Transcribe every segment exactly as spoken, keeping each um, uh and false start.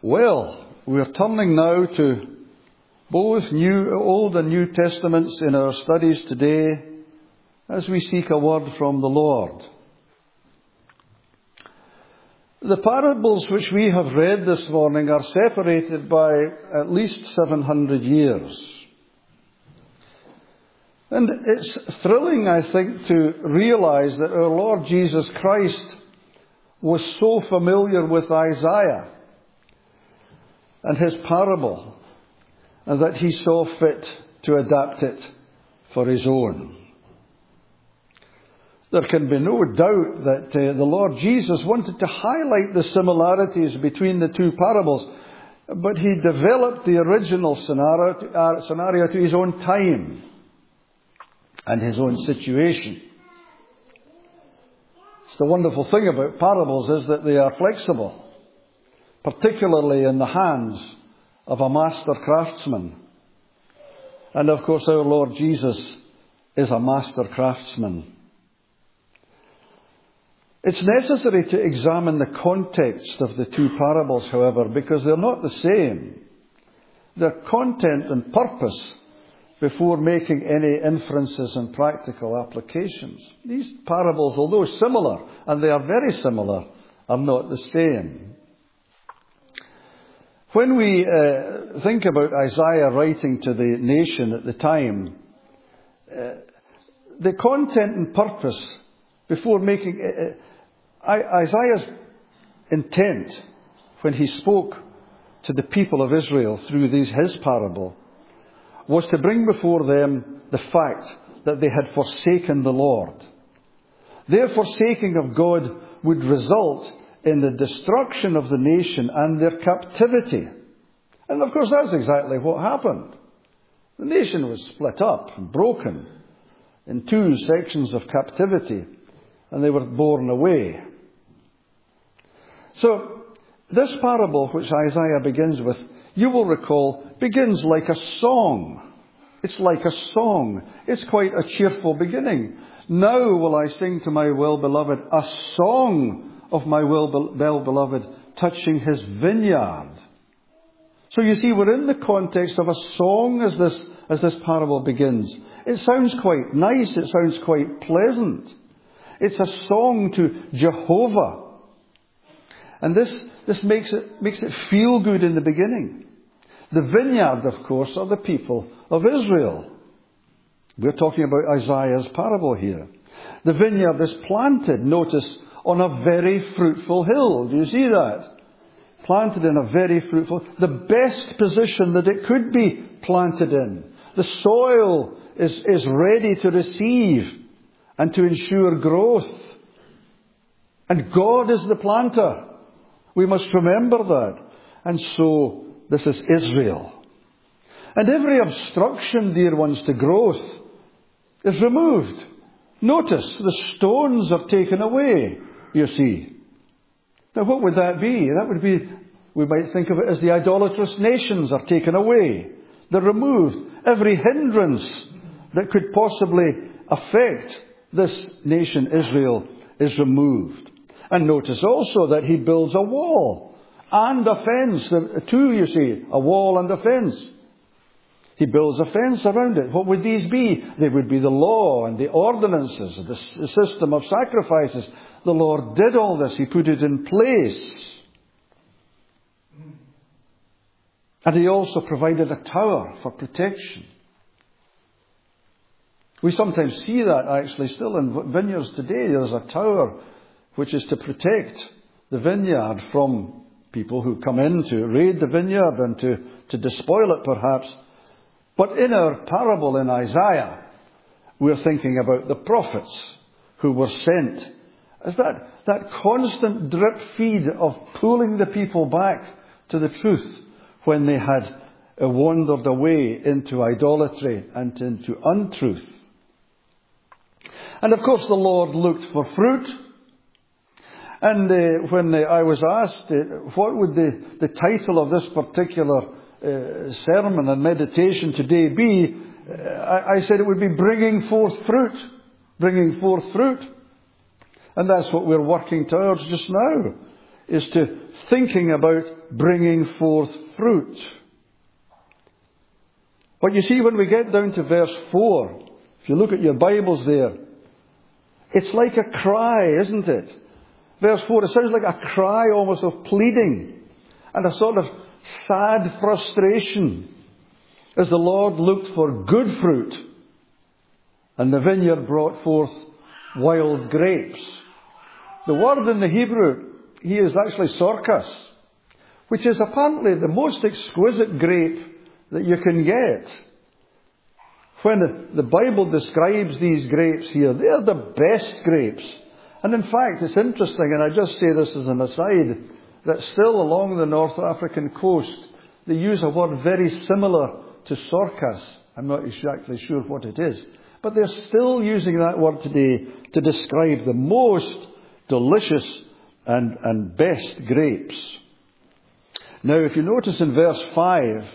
Well, we're turning now to both New, Old and New Testaments in our studies today as we seek a word from the Lord. The parables which we have read this morning are separated by at least seven hundred years. And it's thrilling, I think, to realize that our Lord Jesus Christ was so familiar with Isaiah and his parable, and that he saw fit to adapt it for his own. There can be no doubt that uh, the Lord Jesus wanted to highlight the similarities between the two parables, but he developed the original scenario to, uh, scenario to his own time and his own situation. It's the wonderful thing about parables is that they are flexible, particularly in the hands of a master craftsman. And of course our Lord Jesus is a master craftsman. It's necessary to examine the context of the two parables, however, because they're not the same. Their content and purpose before making any inferences and practical applications. These parables, although similar, and they are very similar, are not the same. When we uh, think about Isaiah writing to the nation at the time, uh, the content and purpose before making uh, Isaiah's intent when he spoke to the people of Israel through these, his parable was to bring before them the fact that they had forsaken the Lord. Their forsaking of God would result in the destruction of the nation and their captivity. And of course that's exactly what happened. The nation was split up and broken in two sections of captivity, and they were borne away. So this parable, which Isaiah begins with, you will recall, begins like a song. It's like a song. It's quite a cheerful beginning. Now will I sing to my well-beloved a song of my well-beloved touching his vineyard. So you see, we're in the context of a song as this, as this parable begins. It sounds quite nice. It sounds quite pleasant. It's a song to Jehovah. And this, this makes it, makes it feel good in the beginning. The vineyard, of course, are the people of Israel. We're talking about Isaiah's parable here. The vineyard is planted, notice, on a very fruitful hill. Do you see that? Planted in a very fruitful, the best position that it could be planted in. The soil is, is ready to receive and to ensure growth. And God is the planter. We must remember that. And so, this is Israel. And every obstruction, dear ones, to growth is removed. Notice, the stones are taken away, you see. Now what would that be? That would be, we might think of it as the idolatrous nations are taken away. They're removed. Every hindrance that could possibly affect this nation, Israel, is removed. And notice also that he builds a wall and a fence. Two, you see, a wall and a fence. He builds a fence around it. What would these be? They would be the law and the ordinances, the system of sacrifices. The Lord did all this. He put it in place. And he also provided a tower for protection. We sometimes see that actually still in vineyards today. There's a tower which is to protect the vineyard from people who come in to raid the vineyard and to, to despoil it perhaps. But in our parable in Isaiah, we're thinking about the prophets who were sent as that, that constant drip feed of pulling the people back to the truth when they had wandered away into idolatry and into untruth. And of course the Lord looked for fruit. And uh, when uh, I was asked uh, what would the, the title of this particular uh, sermon and meditation today be, uh, I, I said it would be bringing forth fruit. Bringing forth fruit. And that's what we're working towards just now. is to thinking about bringing forth fruit. But you see, when we get down to verse four, if you look at your Bibles there, it's like a cry, isn't it? Verse four, it sounds like a cry almost of pleading and a sort of sad frustration as the Lord looked for good fruit and the vineyard brought forth wild grapes. The word in the Hebrew here is actually sorkas, which is apparently the most exquisite grape that you can get. When the, the Bible describes these grapes here, they are the best grapes. And in fact, it's interesting, and I just say this as an aside, that still along the North African coast, they use a word very similar to sorkas. I'm not exactly sure what it is. But they're still using that word today to describe the most delicious and, and best grapes. Now, if you notice in verse five,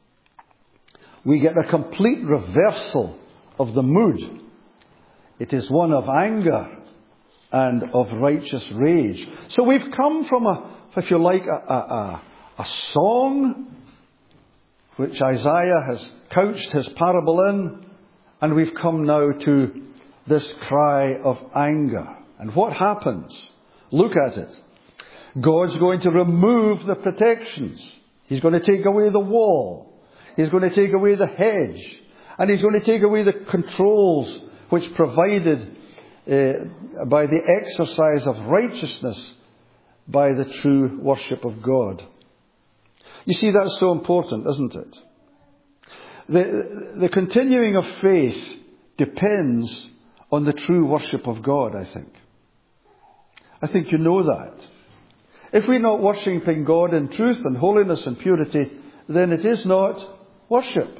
we get a complete reversal of the mood. It is one of anger and of righteous rage. So we've come from a, if you like, a, a, a, a song which Isaiah has couched his parable in, and we've come now to this cry of anger. And what happens? Look at it. God's going to remove the protections. He's going to take away the wall. He's going to take away the hedge. And He's going to take away the controls which provided uh, by the exercise of righteousness by the true worship of God. You see, that's so important, isn't it? The, the continuing of faith depends on the true worship of God, I think. I think you know that. If we're not worshipping God in truth and holiness and purity, then it is not worship.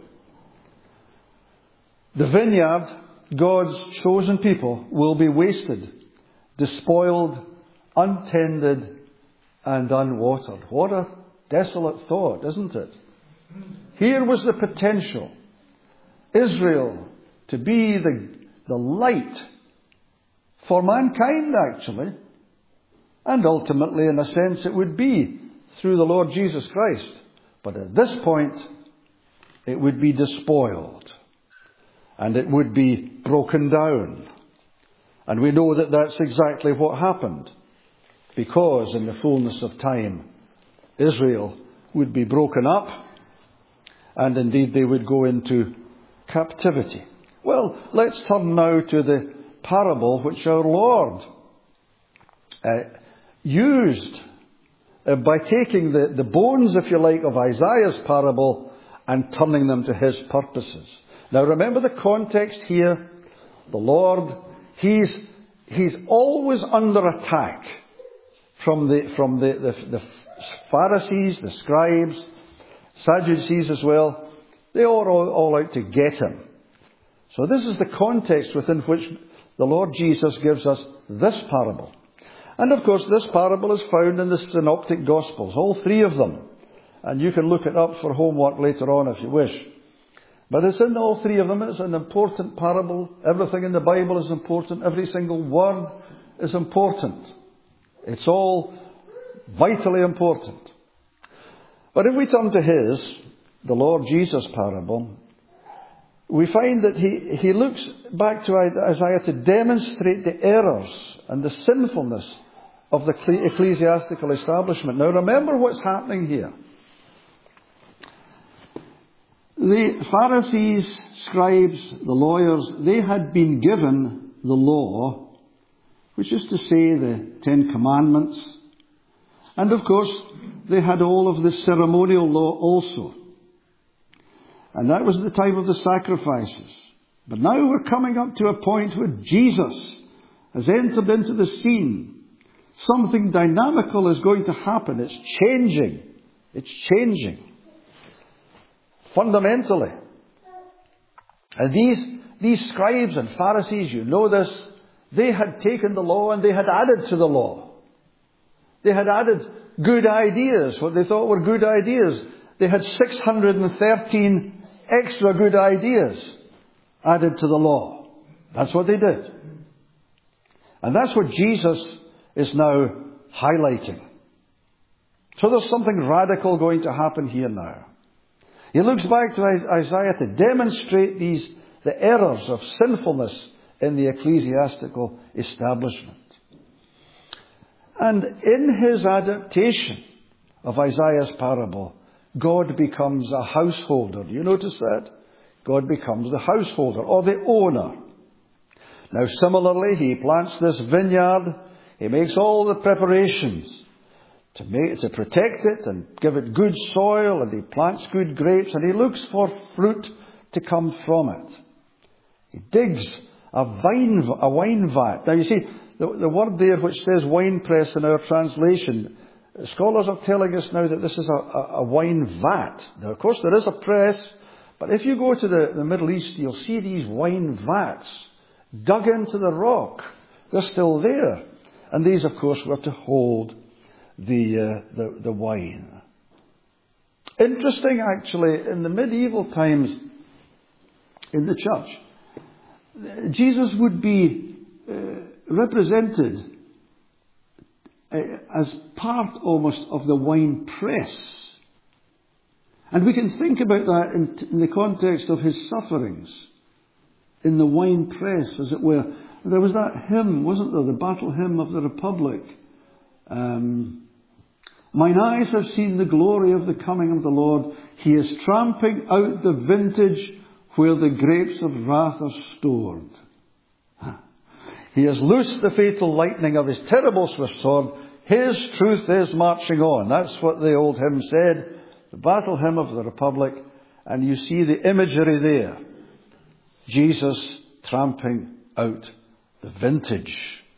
The vineyard, God's chosen people, will be wasted, despoiled, untended, and unwatered. What a desolate thought, isn't it? Here was the potential. Israel to be the, the light for mankind, actually. And ultimately, in a sense, it would be through the Lord Jesus Christ. But at this point, it would be despoiled. And it would be broken down. And we know that that's exactly what happened. Because in the fullness of time, Israel would be broken up. And indeed, they would go into captivity. Well, let's turn now to the parable which our Lord uh, used uh, by taking the, the bones, if you like, of Isaiah's parable and turning them to His purposes. Now remember the context here. The Lord, He's, he's always under attack from the, from the, the, the Pharisees, the scribes, Sadducees as well. They are all, all out to get Him. So this is the context within which the Lord Jesus gives us this parable. And of course, this parable is found in the Synoptic Gospels, all three of them. And you can look it up for homework later on if you wish. But it's in all three of them. It's an important parable. Everything in the Bible is important. Every single word is important. It's all vitally important. But if we turn to His, the Lord Jesus parable, we find that he, he looks back to Isaiah to demonstrate the errors and the sinfulness of the ecclesiastical establishment. Now remember what's happening here. The Pharisees, scribes, the lawyers, they had been given the law, which is to say the Ten Commandments. And of course, they had all of the ceremonial law also. And that was the time of the sacrifices. But now we're coming up to a point where Jesus has entered into the scene. Something dynamical is going to happen. It's changing. It's changing. Fundamentally. And these, these scribes and Pharisees, you know this, they had taken the law and they had added to the law. They had added good ideas, what they thought were good ideas. They had six hundred thirteen extra good ideas added to the law. That's what they did. And that's what Jesus is now highlighting. So there's something radical going to happen here now. He looks back to Isaiah to demonstrate these, the errors of sinfulness in the ecclesiastical establishment. And in his adaptation of Isaiah's parable, God becomes a householder. Do you notice that? God becomes the householder or the owner. Now similarly, he plants this vineyard. He makes all the preparations to make, to protect it and give it good soil, and he plants good grapes, and he looks for fruit to come from it. He digs a vine, a wine vat. Now you see, the, the word there which says wine press in our translation, scholars are telling us now that this is a, a, a wine vat. Now of course there is a press, but if you go to the, the Middle East, you'll see these wine vats dug into the rock. They're still there. And these of course were to hold the, uh, the, the wine. Interesting actually, in the medieval times in the church, Jesus would be uh, represented uh, as part almost of the wine press. And we can think about that in, in the context of his sufferings in the wine press, as it were. There was that hymn, wasn't there? The Battle Hymn of the Republic. Um, Mine eyes have seen the glory of the coming of the Lord. He is tramping out the vintage where the grapes of wrath are stored. He has loosed the fatal lightning of his terrible swift sword. His truth is marching on. That's what the old hymn said. The Battle Hymn of the Republic. And you see the imagery there. Jesus tramping out the vintage.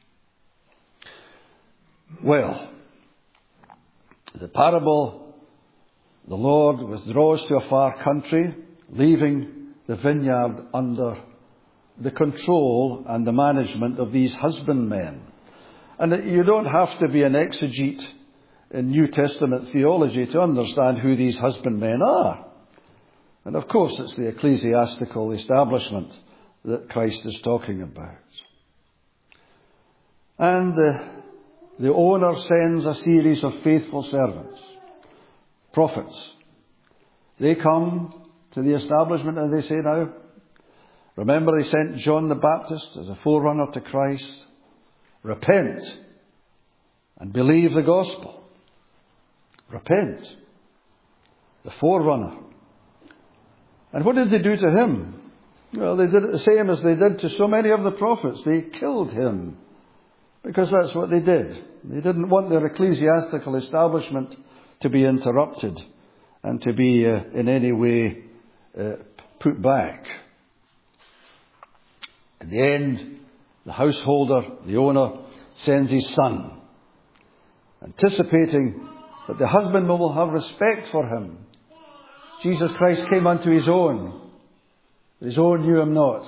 Well, the parable, the Lord withdraws to a far country, leaving the vineyard under the control and the management of these husbandmen. And you don't have to be an exegete in New Testament theology to understand who these husbandmen are. And of course it's the ecclesiastical establishment that Christ is talking about. And the The owner sends a series of faithful servants, prophets. They come to the establishment and they say, now, remember they sent John the Baptist as a forerunner to Christ. Repent and believe the gospel. Repent. The forerunner. And what did they do to him? Well, they did it the same as they did to so many of the prophets. They killed him. Because that's what they did. They didn't want their ecclesiastical establishment to be interrupted and to be uh, in any way uh, put back. In the end, the householder, the owner, sends his son, anticipating that the husbandman will have respect for him. Jesus Christ came unto his own. His own knew him not.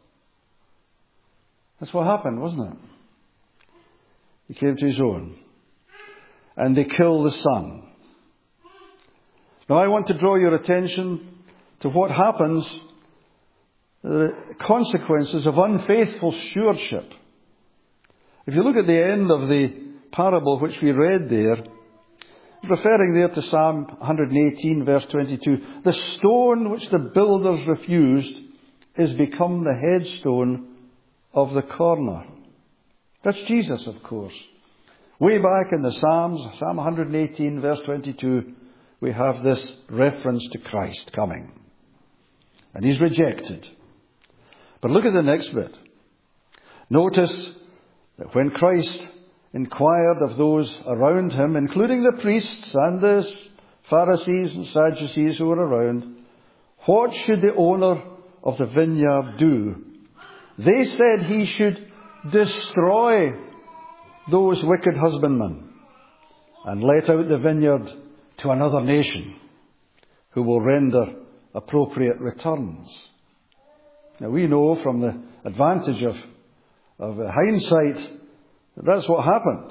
That's what happened, wasn't it? He came to his own. And they killed the son. Now I want to draw your attention to what happens, the consequences of unfaithful stewardship. If you look at the end of the parable which we read there, referring there to Psalm one eighteen verse twenty-two, the stone which the builders refused is become the headstone of the corner. That's Jesus, of course. Way back in the Psalms, Psalm one eighteen verse twenty-two, we have this reference to Christ coming. And he's rejected. But look at the next bit. Notice that when Christ inquired of those around him, including the priests and the Pharisees and Sadducees who were around, what should the owner of the vineyard do? They said he should destroy those wicked husbandmen and let out the vineyard to another nation who will render appropriate returns. Now we know from the advantage of, of hindsight that that's what happened.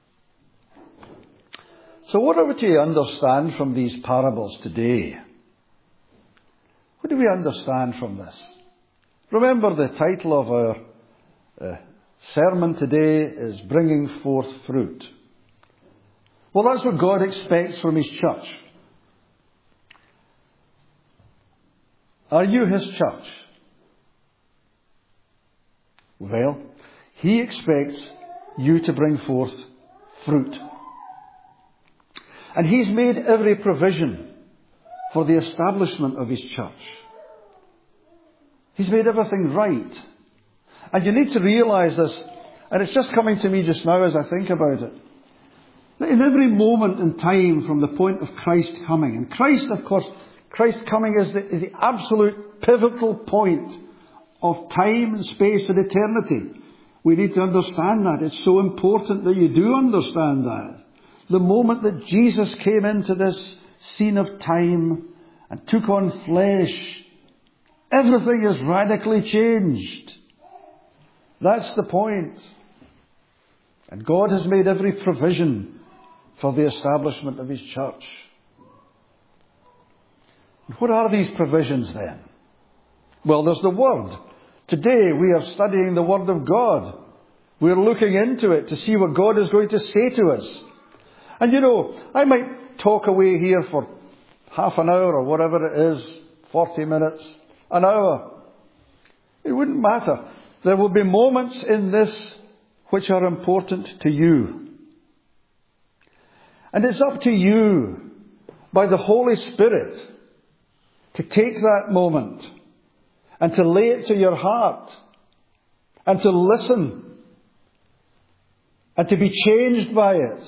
So what are we to understand from these parables today? What do we understand from this? Remember, the title of our uh, sermon today is Bringing Forth Fruit. Well, that's what God expects from His church. Are you His church? Well, He expects you to bring forth fruit. And He's made every provision for the establishment of His church. He's made everything right. And you need to realize this, and it's just coming to me just now as I think about it, that in every moment in time from the point of Christ coming, and Christ, of course, Christ coming is the, is the absolute pivotal point of time and space and eternity. We need to understand that. It's so important that you do understand that. The moment that Jesus came into this scene of time and took on flesh, everything is radically changed. That's the point. And God has made every provision for the establishment of His church. And what are these provisions then? Well, there's the Word. Today we are studying the Word of God. We're looking into it to see what God is going to say to us. And you know, I might talk away here for half an hour or whatever it is, forty minutes, an hour. It wouldn't matter. There will be moments in this which are important to you. And it's up to you, by the Holy Spirit, to take that moment and to lay it to your heart and to listen and to be changed by it.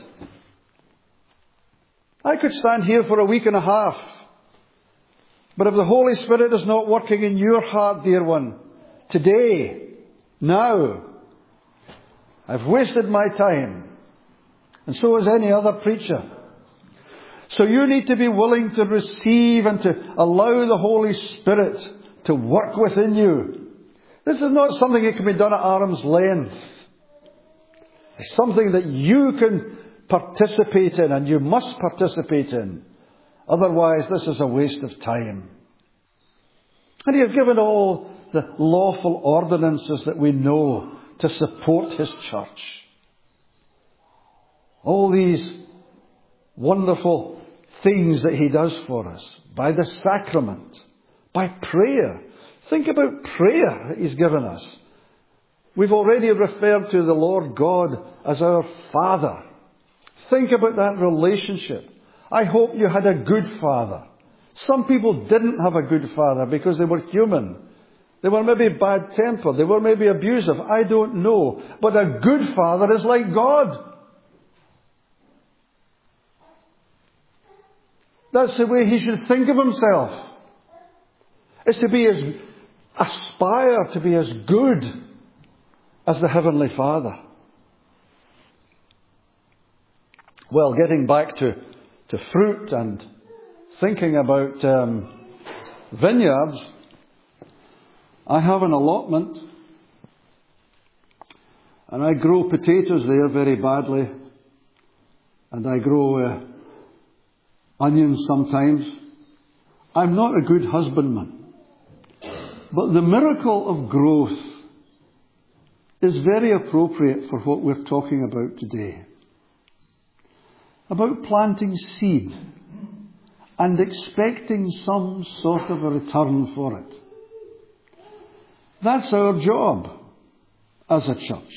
I could stand here for a week and a half, but if the Holy Spirit is not working in your heart, dear one, today, now, I've wasted my time, and so has any other preacher. So you need to be willing to receive and to allow the Holy Spirit to work within you. This is not something that can be done at arm's length. It's something that you can participate in, and you must participate in. Otherwise, this is a waste of time. And He has given all the lawful ordinances that we know to support His church. All these wonderful things that He does for us by the sacrament, by prayer. Think about prayer that He's given us. We've already referred to the Lord God as our Father. Think about that relationship. I hope you had a good father. Some people didn't have a good father because they were human. They were maybe bad-tempered. They were maybe abusive. I don't know. But a good father is like God. That's the way he should think of himself. Is to be as, aspire to be as good as the Heavenly Father. Well, getting back to, to fruit and thinking about um, vineyards, I have an allotment and I grow potatoes there very badly, and I grow uh, onions sometimes. I'm not a good husbandman, but the miracle of growth is very appropriate for what we're talking about today. About planting seed and expecting some sort of a return for it. That's our job as a church.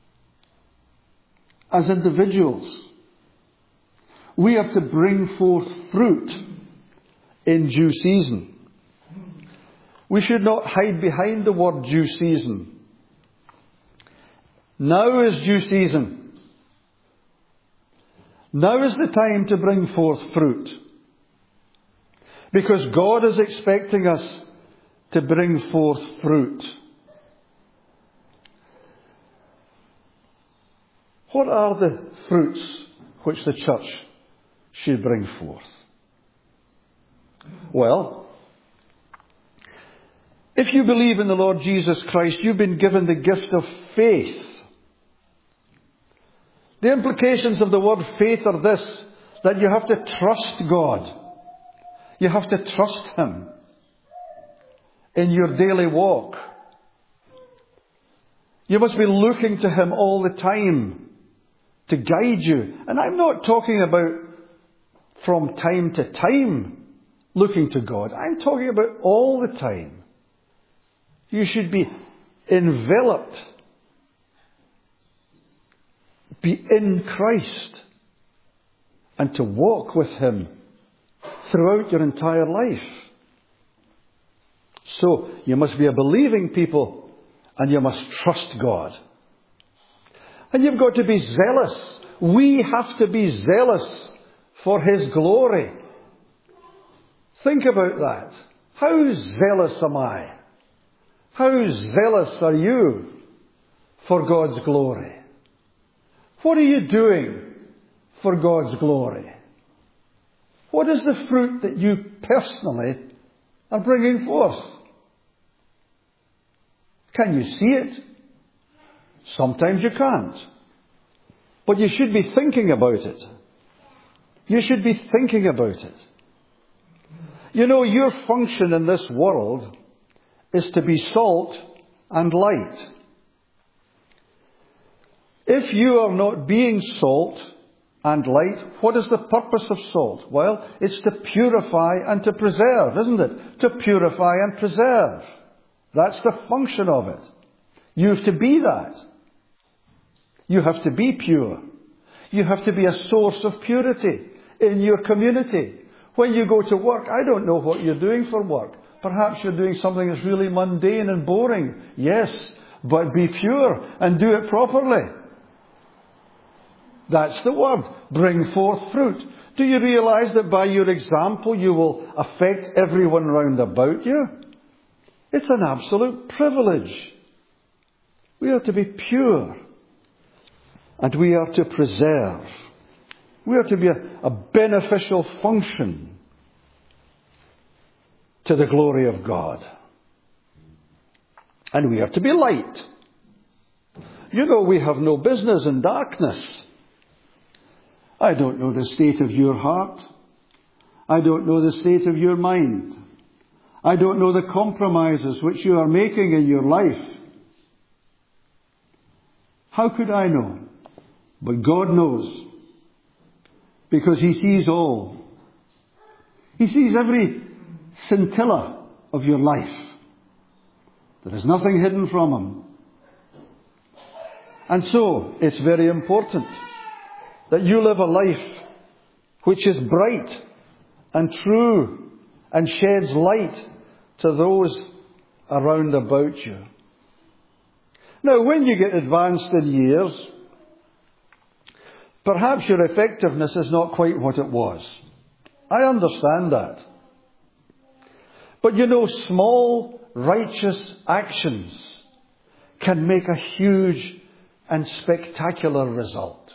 As individuals, we are to bring forth fruit in due season. We should not hide behind the word due season. Now is due season. Now is the time to bring forth fruit. Because God is expecting us to bring forth fruit. What are the fruits which the church should bring forth? Well, if you believe in the Lord Jesus Christ, you've been given the gift of faith. The implications of the word faith are this, that you have to trust God. You have to trust Him in your daily walk. You must be looking to Him all the time to guide you. And I'm not talking about from time to time looking to God. I'm talking about all the time. You should be enveloped, be in Christ, and to walk with Him throughout your entire life. So, you must be a believing people, and you must trust God. And you've got to be zealous. We have to be zealous for His glory. Think about that. How zealous am I? How zealous are you for God's glory? What are you doing for God's glory? What is the fruit that you personally are bringing forth? Can you see it? Sometimes you can't. But you should be thinking about it. You should be thinking about it. You know, your function in this world is to be salt and light. If you are not being salt and light, what is the purpose of salt? Well, it's to purify and to preserve, isn't it? To purify and preserve. That's the function of it. You have to be that. You have to be pure. You have to be a source of purity in your community. When you go to work, I don't know what you're doing for work. Perhaps you're doing something that's really mundane and boring. Yes, but be pure and do it properly. That's the word. Bring forth fruit. Do you realize that by your example you will affect everyone round about you? It's an absolute privilege. We are to be pure. And we are to preserve. We are to be a, a beneficial function to the glory of God. And we are to be light. You know, we have no business in darkness. I don't know the state of your heart. I don't know the state of your mind. I don't know the compromises which you are making in your life. How could I know? But God knows. Because He sees all. He sees every scintilla of your life. There is nothing hidden from Him. And so, it's very important that you live a life which is bright and true and sheds light to those around about you. Now, when you get advanced in years, perhaps your effectiveness is not quite what it was. I understand that. But you know, small righteous actions can make a huge and spectacular result.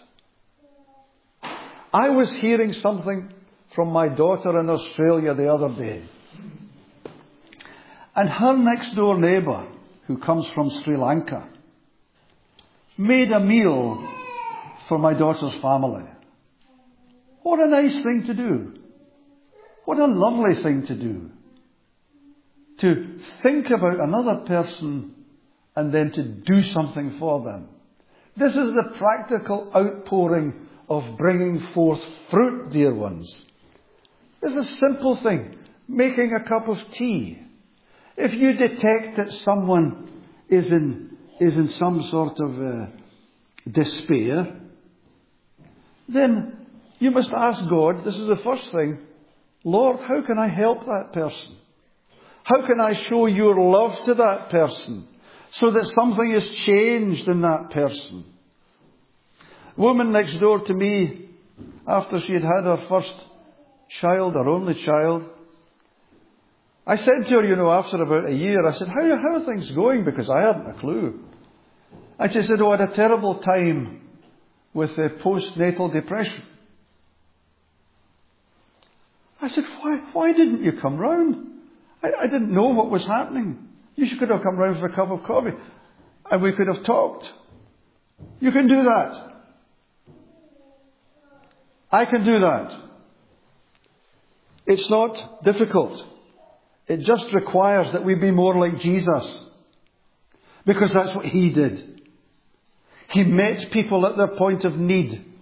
I was hearing something from my daughter in Australia the other day. And her next door neighbour, who comes from Sri Lanka, made a meal for my daughter's family. What a nice thing to do. What a lovely thing to do. To think about another person and then to do something for them. This is the practical outpouring of bringing forth fruit, dear ones. This is a simple thing. Making a cup of tea. If you detect that someone is in, is in some sort of uh, despair, then you must ask God, this is the first thing, Lord, how can I help that person? How can I show your love to that person so that something is changed in that person? A woman next door to me, after she had had her first child, her only child, I said to her, you know, after about a year, I said, how, how are things going? Because I hadn't a clue. And she said, oh, I had a terrible time with the postnatal depression. I said, why, why didn't you come round? I, I didn't know what was happening. You could have come round for a cup of coffee and we could have talked. You can do that. I can do that. It's not difficult. It just requires that we be more like Jesus. Because that's what He did. He met people at their point of need.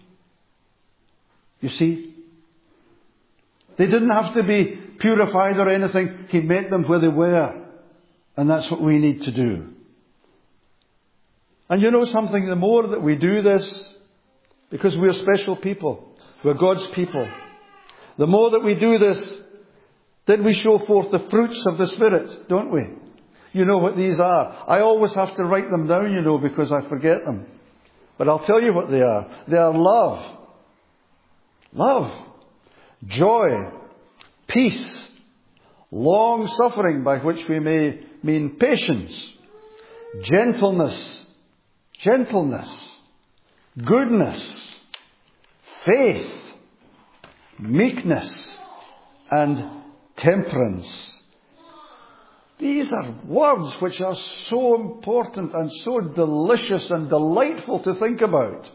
You see? They didn't have to be purified or anything. He met them where they were. And that's what we need to do. And you know something? The more that we do this, because we're special people, we're God's people, the more that we do this, then we show forth the fruits of the Spirit, don't we? You know what these are. I always have to write them down, you know, because I forget them. But I'll tell you what they are. They are love. Love. Joy. Peace. Long-suffering, by which we may mean patience. Gentleness. Gentleness. Goodness. Faith. Meekness. And temperance. These are words which are so important and so delicious and delightful to think about.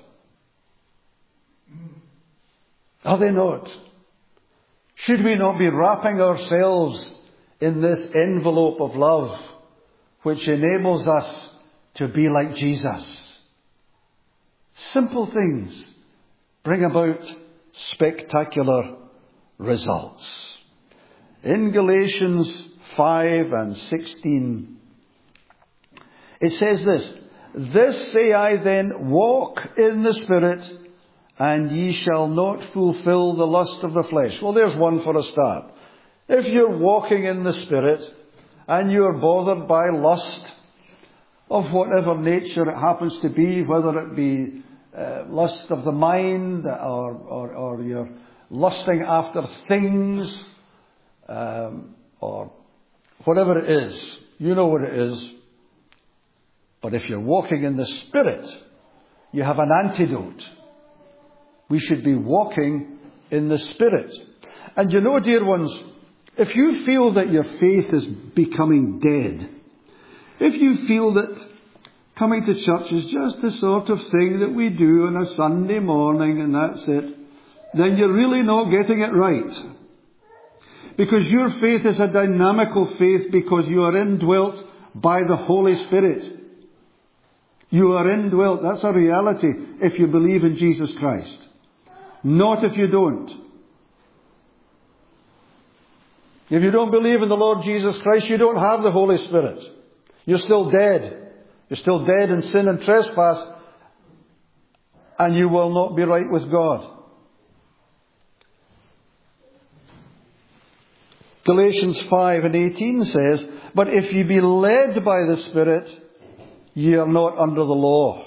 Are they not? Should we not be wrapping ourselves in this envelope of love which enables us to be like Jesus? Simple things bring about spectacular results. In Galatians five and sixteen, it says this, "This say I then, walk in the Spirit, and ye shall not fulfill the lust of the flesh." Well, there's one for a start. If you're walking in the Spirit, and you're bothered by lust of whatever nature it happens to be, whether it be uh, lust of the mind, or, or, or you're lusting after things, um, or whatever it is, you know what it is. But if you're walking in the Spirit, you have an antidote. We should be walking in the Spirit. And you know, dear ones, if you feel that your faith is becoming dead, if you feel that coming to church is just the sort of thing that we do on a Sunday morning and that's it, then you're really not getting it right. Because your faith is a dynamical faith because you are indwelt by the Holy Spirit. You are indwelt. That's a reality if you believe in Jesus Christ. Not if you don't. If you don't believe in the Lord Jesus Christ, you don't have the Holy Spirit. You're still dead. You're still dead in sin and trespass, and you will not be right with God. Galatians five and eighteen says, "But if ye be led by the Spirit, ye are not under the law."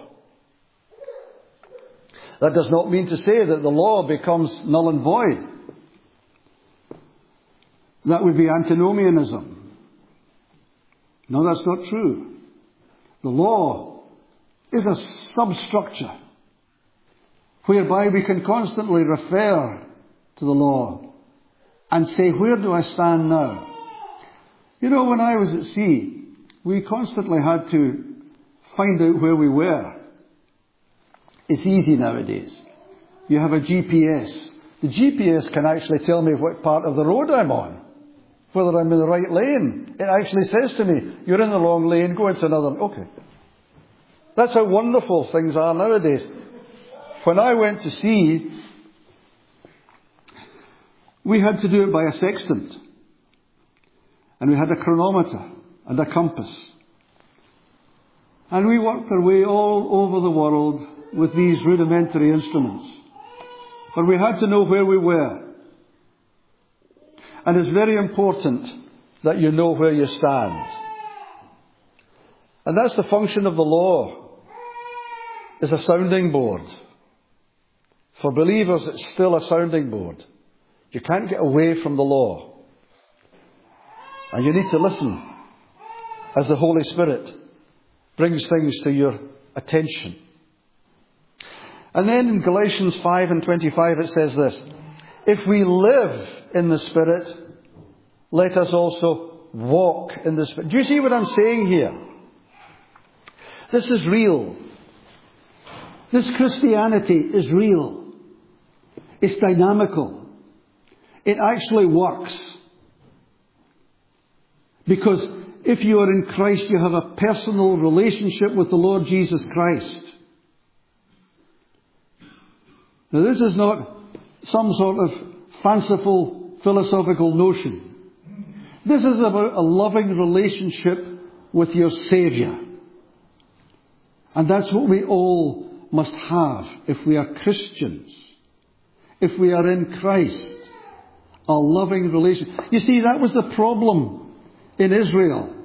That does not mean to say that the law becomes null and void. That would be antinomianism. No, that's not true. The law is a substructure whereby we can constantly refer to the law and say, where do I stand now? You know, when I was at sea, we constantly had to find out where we were. It's easy nowadays. You have a G P S. The G P S can actually tell me what part of the road I'm on, whether I'm in the right lane. It actually says to me, you're in the wrong lane, go into another. Okay. That's how wonderful things are nowadays. When I went to sea, we had to do it by a sextant. And we had a chronometer and a compass. And we worked our way all over the world with these rudimentary instruments. But we had to know where we were. And it's very important that you know where you stand. And that's the function of the law. It's a sounding board. For believers, it's still a sounding board. You can't get away from the law. And you need to listen as the Holy Spirit brings things to your attention. And then in Galatians five and twenty-five it says this, "If we live in the Spirit, let us also walk in the Spirit." Do you see what I'm saying here? This is real. This Christianity is real. It's dynamical. It actually works. Because if you are in Christ, you have a personal relationship with the Lord Jesus Christ. Now, this is not some sort of fanciful philosophical notion. This is about a loving relationship with your Saviour. And that's what we all must have if we are Christians. If we are in Christ. A loving relation. You see, that was the problem in Israel.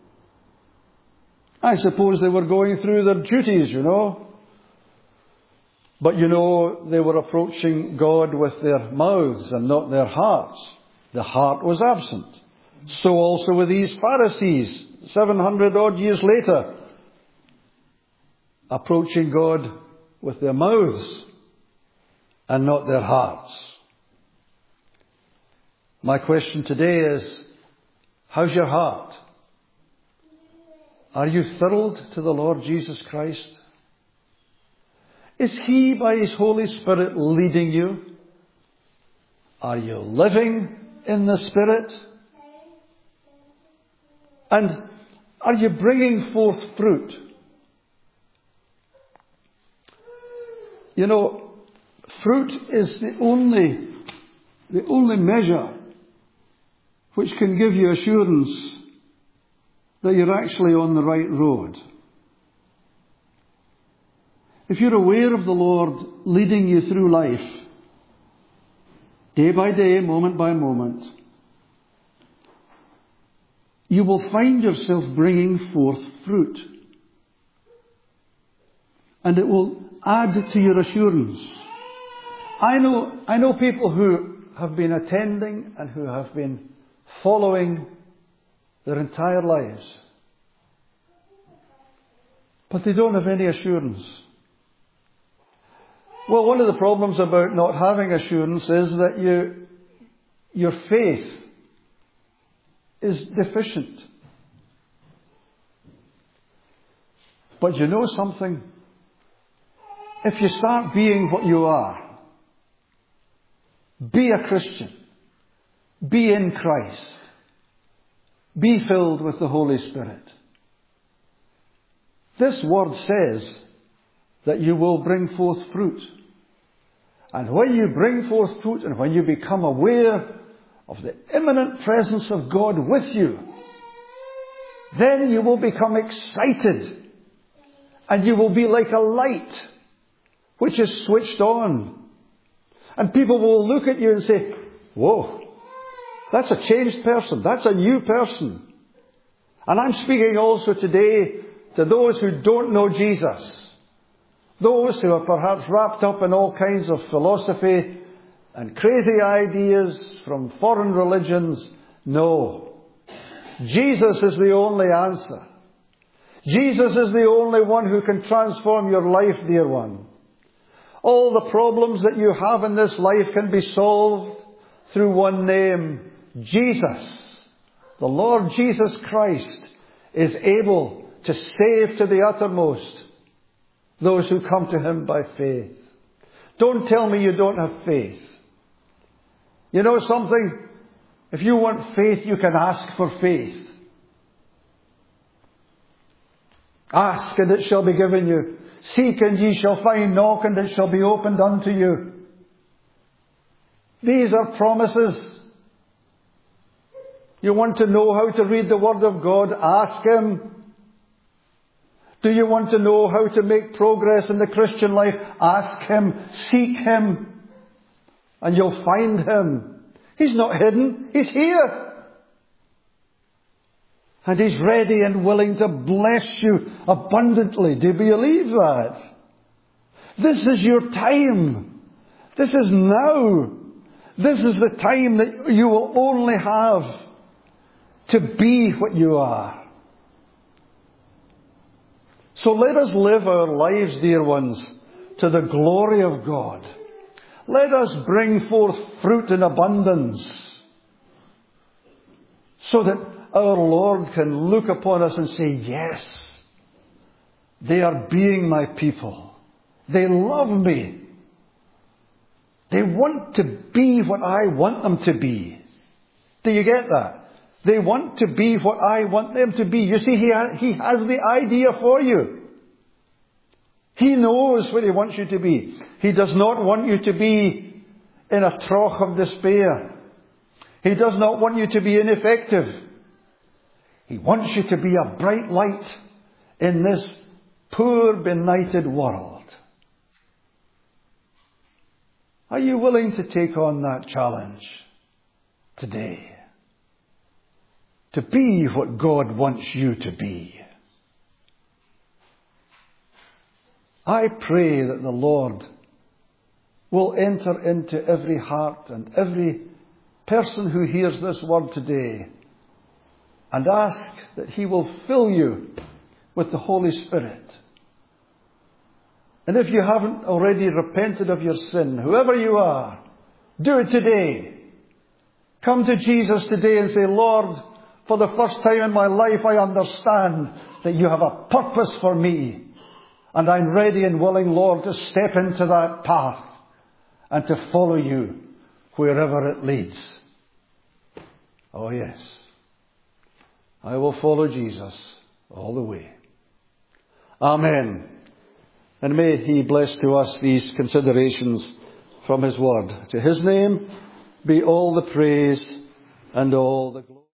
I suppose they were going through their duties, you know. But you know, they were approaching God with their mouths and not their hearts. The heart was absent. So also with these Pharisees, seven hundred odd years later, approaching God with their mouths and not their hearts. My question today is, how's your heart? Are you thrilled to the Lord Jesus Christ? Is He, by His Holy Spirit, leading you? Are you living in the Spirit? And are you bringing forth fruit? You know, fruit is the only, the only measure which can give you assurance that you're actually on the right road. If you're aware of the Lord leading you through life, day by day, moment by moment, you will find yourself bringing forth fruit. And it will add to your assurance. I know, I know people who have been attending and who have been following their entire lives. But they don't have any assurance. Well, one of the problems about not having assurance is that you, your faith is deficient. But you know something? If you start being what you are, be a Christian, be in Christ, be filled with the Holy Spirit. This word says that you will bring forth fruit. And when you bring forth fruit and when you become aware of the imminent presence of God with you, then you will become excited and you will be like a light which is switched on. And people will look at you and say, whoa, that's a changed person. That's a new person. And I'm speaking also today to those who don't know Jesus. Those who are perhaps wrapped up in all kinds of philosophy and crazy ideas from foreign religions. No. Jesus is the only answer. Jesus is the only one who can transform your life, dear one. All the problems that you have in this life can be solved through one name, Jesus. The Lord Jesus Christ is able to save to the uttermost those who come to Him by faith. Don't tell me you don't have faith. You know something? If you want faith, you can ask for faith. Ask and it shall be given you. Seek and ye shall find. Knock and it shall be opened unto you. These are promises. You want to know how to read the Word of God? Ask Him. Do you want to know how to make progress in the Christian life? Ask Him. Seek Him. And you'll find Him. He's not hidden. He's here. And He's ready and willing to bless you abundantly. Do you believe that? This is your time. This is now. This is the time that you will only have to be what you are. So let us live our lives, dear ones, to the glory of God. Let us bring forth fruit in abundance so that our Lord can look upon us and say, yes, they are being my people. They love me. They want to be what I want them to be. Do you get that? They want to be what I want them to be. You see, He, ha- he has the idea for you. He knows what He wants you to be. He does not want you to be in a trough of despair. He does not want you to be ineffective. He wants you to be a bright light in this poor, benighted world. Are you willing to take on that challenge today? To be what God wants you to be. I pray that the Lord will enter into every heart and every person who hears this word today and ask that He will fill you with the Holy Spirit. And if you haven't already repented of your sin, whoever you are, do it today. Come to Jesus today and say, Lord, for the first time in my life I understand that you have a purpose for me. And I'm ready and willing, Lord, to step into that path and to follow you wherever it leads. Oh yes, I will follow Jesus all the way. Amen. And may He bless to us these considerations from His word. To His name be all the praise and all the glory.